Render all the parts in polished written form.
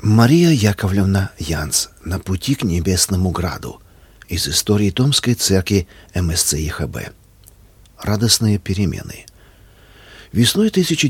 Мария Яковлевна Янц «На пути к Небесному Граду» из истории Томской церкви МСЦ ЕХБ. Радостные перемены. Весной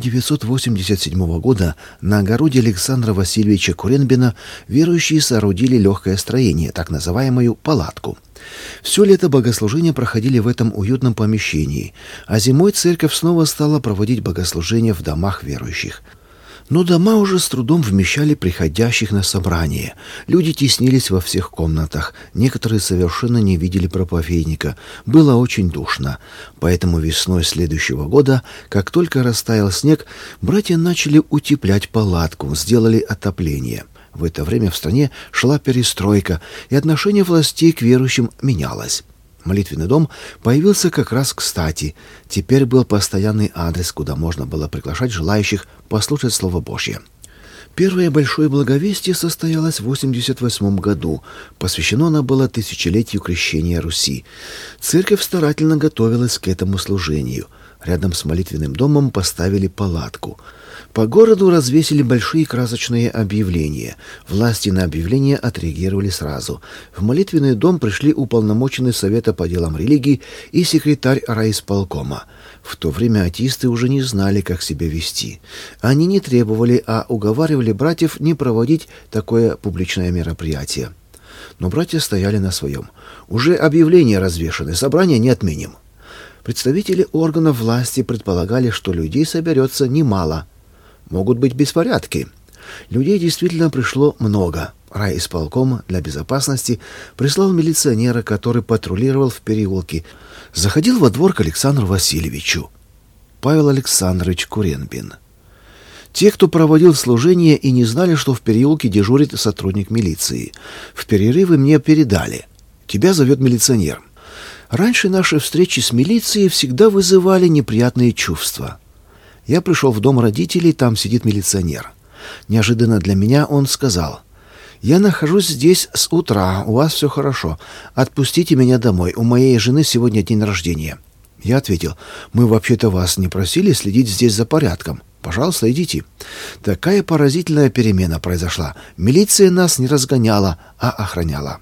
1987 года на огороде Александра Васильевича Куренбина верующие соорудили легкое строение, так называемую палатку. Все лето богослужения проходили в этом уютном помещении, а зимой церковь снова стала проводить богослужения в домах верующих. Но дома уже с трудом вмещали приходящих на собрание. Люди теснились во всех комнатах. Некоторые совершенно не видели проповедника. Было очень душно. Поэтому весной следующего года, как только растаял снег, братья начали утеплять палатку, сделали отопление. В это время в стране шла перестройка, и отношение властей к верующим менялось. Молитвенный дом появился как раз кстати. Теперь был постоянный адрес, куда можно было приглашать желающих послушать Слово Божье. Первое большое благовестие состоялось в 1988 году. Посвящено оно было тысячелетию крещения Руси. Церковь старательно готовилась к этому служению. Рядом с молитвенным домом поставили палатку. По городу развесили большие красочные объявления. Власти на объявления отреагировали сразу. В молитвенный дом пришли уполномоченный Совета по делам религии и секретарь райисполкома. В то время атеисты уже не знали, как себя вести. Они не требовали, а уговаривали братьев не проводить такое публичное мероприятие. Но братья стояли на своем. Уже объявления развешаны, собрание не отменим. Представители органов власти предполагали, что людей соберется немало. Могут быть беспорядки. Людей действительно пришло много. Райисполком для безопасности прислал милиционера, который патрулировал в переулке. Заходил во двор к Александру Васильевичу. Павел Александрович Куренбин. Те, кто проводил служение и не знали, что в переулке дежурит сотрудник милиции. В перерывы мне передали. Тебя зовет милиционер. Раньше наши встречи с милицией всегда вызывали неприятные чувства. Я пришел в дом родителей, там сидит милиционер. Неожиданно для меня он сказал: «Я нахожусь здесь с утра, у вас все хорошо. Отпустите меня домой, у моей жены сегодня день рождения». Я ответил: «Мы вообще-то вас не просили следить здесь за порядком. Пожалуйста, идите». Такая поразительная перемена произошла. Милиция нас не разгоняла, а охраняла.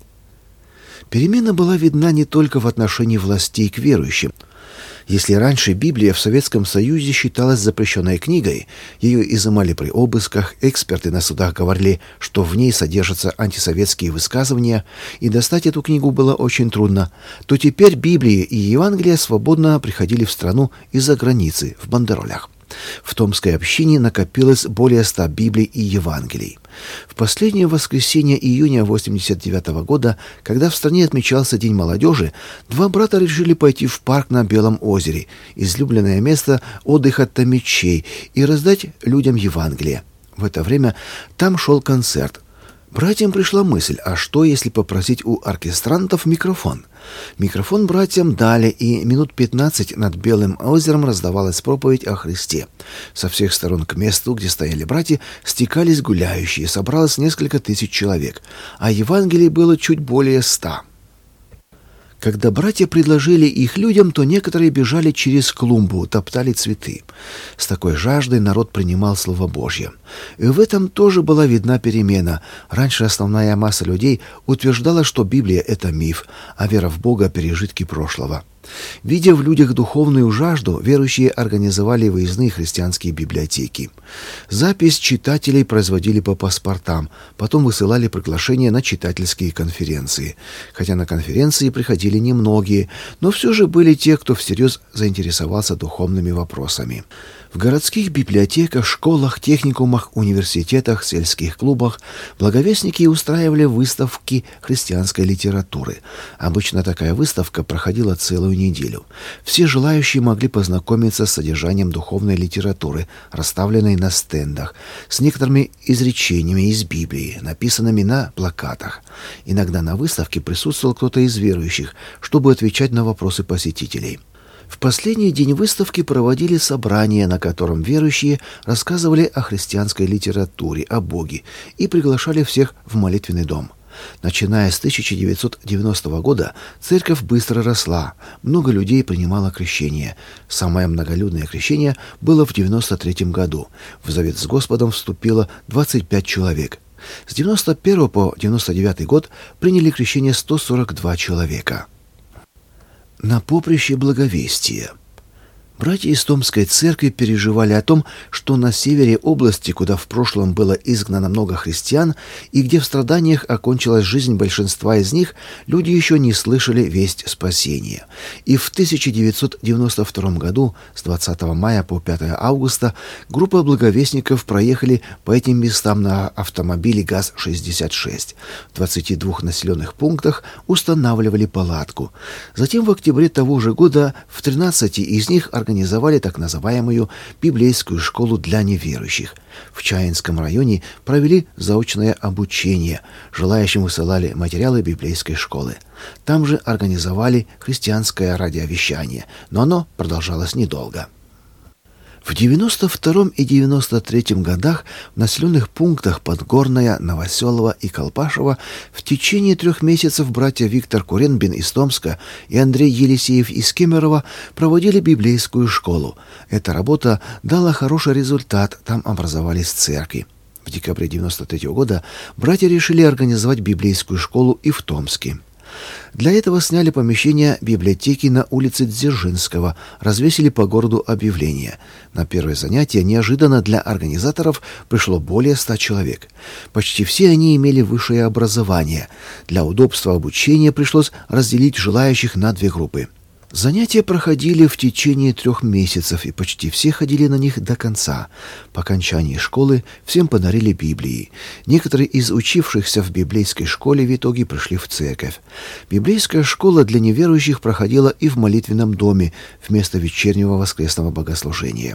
Перемена была видна не только в отношении властей к верующим. Если раньше Библия в Советском Союзе считалась запрещенной книгой, ее изымали при обысках, эксперты на судах говорили, что в ней содержатся антисоветские высказывания, и достать эту книгу было очень трудно, то теперь Библия и Евангелие свободно приходили в страну из-за границы в бандеролях. В Томской общине накопилось более 100 Библий и Евангелий. В последнее воскресенье июня 1989 года, когда в стране отмечался День молодежи, два брата решили пойти в парк на Белом озере, излюбленное место отдыха томичей, и раздать людям Евангелие. В это время там шел концерт. Братьям пришла мысль, а что, если попросить у оркестрантов микрофон? Микрофон братьям дали, и минут 15 над Белым озером раздавалась проповедь о Христе. Со всех сторон к месту, где стояли братья, стекались гуляющие, собралось несколько тысяч человек, а Евангелий было чуть более 100. Когда братья предложили их людям, то некоторые бежали через клумбу, топтали цветы. С такой жаждой народ принимал Слово Божье. И в этом тоже была видна перемена. Раньше основная масса людей утверждала, что Библия — это миф, а вера в Бога — пережитки прошлого. Видя в людях духовную жажду, верующие организовали выездные христианские библиотеки. Запись читателей производили по паспортам, потом высылали приглашения на читательские конференции. Хотя на конференции приходили немногие, но все же были те, кто всерьез заинтересовался духовными вопросами. В городских библиотеках, школах, техникумах, университетах, сельских клубах благовестники устраивали выставки христианской литературы. Обычно такая выставка проходила целую неделю. Все желающие могли познакомиться с содержанием духовной литературы, расставленной на стендах, с некоторыми изречениями из Библии, написанными на плакатах. Иногда на выставке присутствовал кто-то из верующих, чтобы отвечать на вопросы посетителей. В последний день выставки проводили собрание, на котором верующие рассказывали о христианской литературе, о Боге и приглашали всех в молитвенный дом. Начиная с 1990 года церковь быстро росла, много людей принимало крещение. Самое многолюдное крещение было в 1993 году. В завет с Господом вступило 25 человек. С 1991 по 1999 год приняли крещение 142 человека. На поприще благовестия. Братья из Томской церкви переживали о том, что на севере области, куда в прошлом было изгнано много христиан, и где в страданиях окончилась жизнь большинства из них, люди еще не слышали весть спасения. И в 1992 году, с 20 мая по 5 августа, группа благовестников проехали по этим местам на автомобиле ГАЗ-66. В 22 населенных пунктах устанавливали палатку. Затем в октябре того же года в 13 из них организовали так называемую библейскую школу для неверующих. В Чаинском районе провели заочное обучение. Желающим высылали материалы библейской школы. Там же организовали христианское радиовещание, но оно продолжалось недолго. В 92 и 93 годах в населенных пунктах Подгорная, Новоселово и Колпашево в течение 3 месяцев братья Виктор Куренбин из Томска и Андрей Елисеев из Кемерово проводили библейскую школу. Эта работа дала хороший результат, там образовались церкви. В декабре 93 года братья решили организовать библейскую школу и в Томске. Для этого сняли помещение библиотеки на улице Дзержинского, развесили по городу объявления. На первое занятие неожиданно для организаторов пришло более 100 человек. Почти все они имели высшее образование. Для удобства обучения пришлось разделить желающих на 2 группы. Занятия проходили в течение 3 месяцев, и почти все ходили на них до конца. По окончании школы всем подарили Библии. Некоторые из учившихся в библейской школе в итоге пришли в церковь. Библейская школа для неверующих проходила и в молитвенном доме вместо вечернего воскресного богослужения.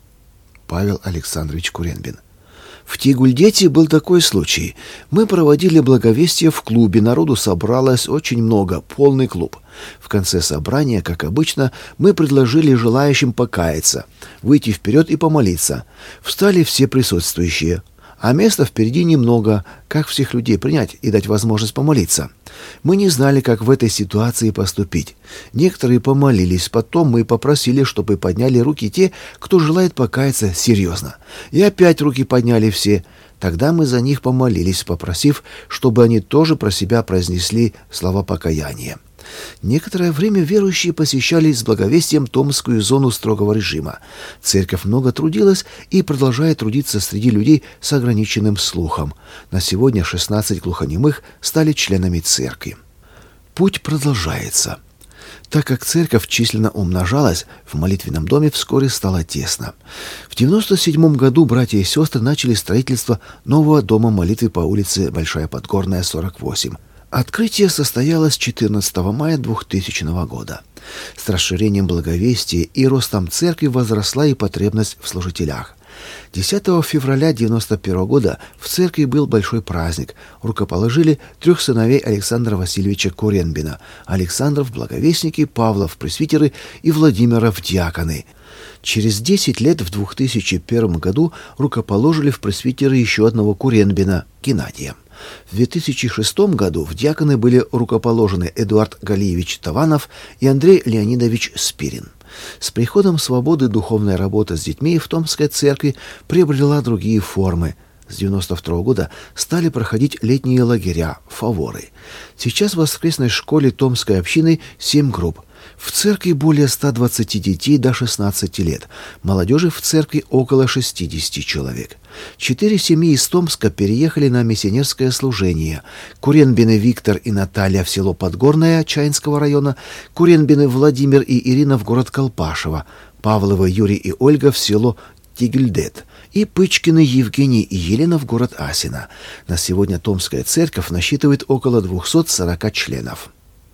Павел Александрович Куренбин. В Тигульдете был такой случай. Мы проводили благовестие в клубе, народу собралось очень много, полный клуб. В конце собрания, как обычно, мы предложили желающим покаяться, выйти вперед и помолиться. Встали все присутствующие. А места впереди немного, как всех людей принять и дать возможность помолиться. Мы не знали, как в этой ситуации поступить. Некоторые помолились, потом мы попросили, чтобы подняли руки те, кто желает покаяться серьезно. И опять руки подняли все. Тогда мы за них помолились, попросив, чтобы они тоже про себя произнесли слова покаяния. Некоторое время верующие посещали с благовестием Томскую зону строгого режима. Церковь много трудилась и продолжает трудиться среди людей с ограниченным слухом. На сегодня 16 глухонемых стали членами церкви. Путь продолжается. Так как церковь численно умножалась, в молитвенном доме вскоре стало тесно. В 1997 году братья и сестры начали строительство нового дома молитвы по улице Большая Подгорная, 48. Открытие состоялось 14 мая 2000 года. С расширением благовестия и ростом церкви возросла и потребность в служителях. 10 февраля 1991 года в церкви был большой праздник. Рукоположили 3 сыновей Александра Васильевича Куренбина: Александра в благовестники, Павла в пресвитеры и Владимира в диаконы. Через 10 лет, в 2001 году, рукоположили в пресвитеры еще одного Куренбина, Геннадия. В 2006 году в диаконы были рукоположены Эдуард Галиевич Таванов и Андрей Леонидович Спирин. С приходом свободы духовная работа с детьми в Томской церкви приобрела другие формы. С 1992 года стали проходить летние лагеря, фаворы. Сейчас в воскресной школе Томской общины 7 групп. В церкви более 120 детей до 16 лет. Молодежи в церкви около 60 человек. 4 семьи из Томска переехали на миссионерское служение. Куренбины Виктор и Наталья в село Подгорное Чаинского района, Куренбины Владимир и Ирина в город Колпашево, Павловы Юрий и Ольга в село Тигульдет, и Пычкины Евгений и Елена в город Асино. На сегодня Томская церковь насчитывает около 240 членов.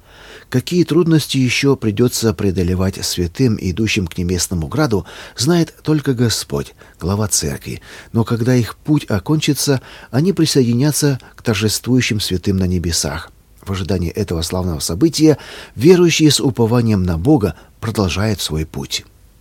Какие трудности еще придется преодолевать святым, идущим к небесному граду, знает только Господь, глава церкви. Но когда их путь окончится, они присоединятся к торжествующим святым на небесах. В ожидании этого славного события верующие с упованием на Бога продолжают свой путь.